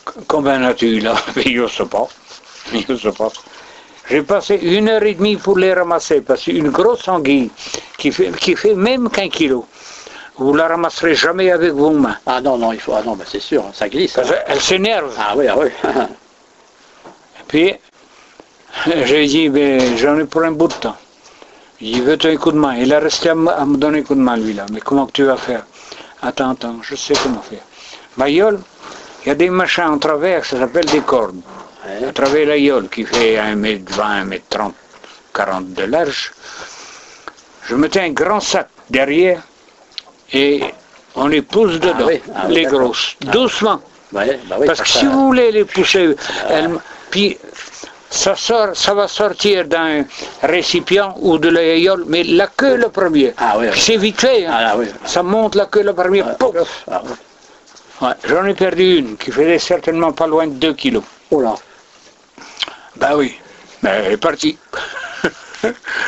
Combien as-tu là? Je ne sais pas. Je sais pas. J'ai passé 1h30 pour les ramasser, parce qu'une grosse anguille qui fait même qu'un kilo, vous la ramasserez jamais avec vos mains. Ah non, non, il faut. Ah non, ben c'est sûr, ça glisse. Hein. Elle s'énerve. Ah oui, ah oui. Et puis, j'ai dit, ben, j'en ai pour un bout de temps. Il dit, veux-tu un coup de main? Il a resté à me donner un coup de main, lui, là. Mais comment que tu vas faire? Attends, je sais comment faire. Ma yole, il y a des machins en travers, ça s'appelle des cordes. Ouais. À travers la yole, qui fait 1m20, 1m30, 40 de large. Je mettais un grand sac derrière et on les pousse dedans, les grosses, doucement. Ouais, bah oui, parce que si vous voulez les pousser, puis ça va sortir d'un récipient ou de la yole, mais la queue le premier. Ah, oui, oui. C'est vite fait, hein. Ah, oui. Ça monte la queue le premier. Ouais, j'en ai perdu une qui faisait certainement pas loin de 2 kilos. Oh là. Ben oui, mais elle est partie.